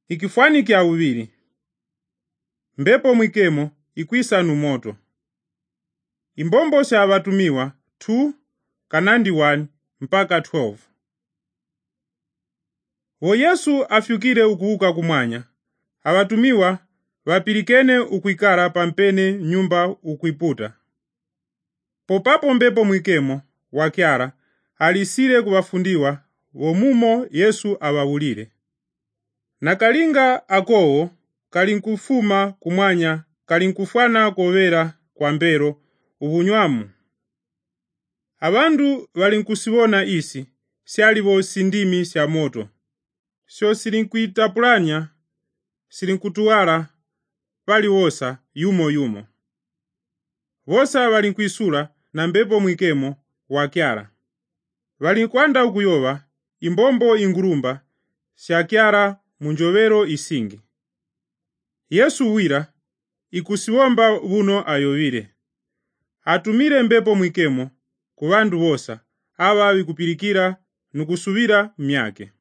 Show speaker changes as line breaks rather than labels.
Ikifanikia uviri. Mbepo mwikemo ikwisa numoto. Imbombo sha abatumiwa 2 kanandi 1 mpaka 12. Wo Yesu afyukire ukuuka kumwanya, abatumiwa vapilikene ukwikara pampene nyumba ukwiputa. Popapo mbepo mwikemo wakyara alisire kubafundiwa womumo Yesu abawulire. Nakalinga akowo kalinkufuma kumwanya kalinkufwana kovera kwa mbero ubunywamu. Abandu balinkusibona isi syalibo sindimi sya moto. Syo silinkuitapulanya silinkutuwala pali wosa yumo yumo. Wosa balinkwisula na mbepo mwikemo wakyara. Balinkwanda ukuyoba imbombo ingurumba syakyara munjovero isingi. Yesu wira ikusiwomba buno ayovire. Atumire mbepo mwikemo ku bandu bosa aba bikupilikira nukusubira myake.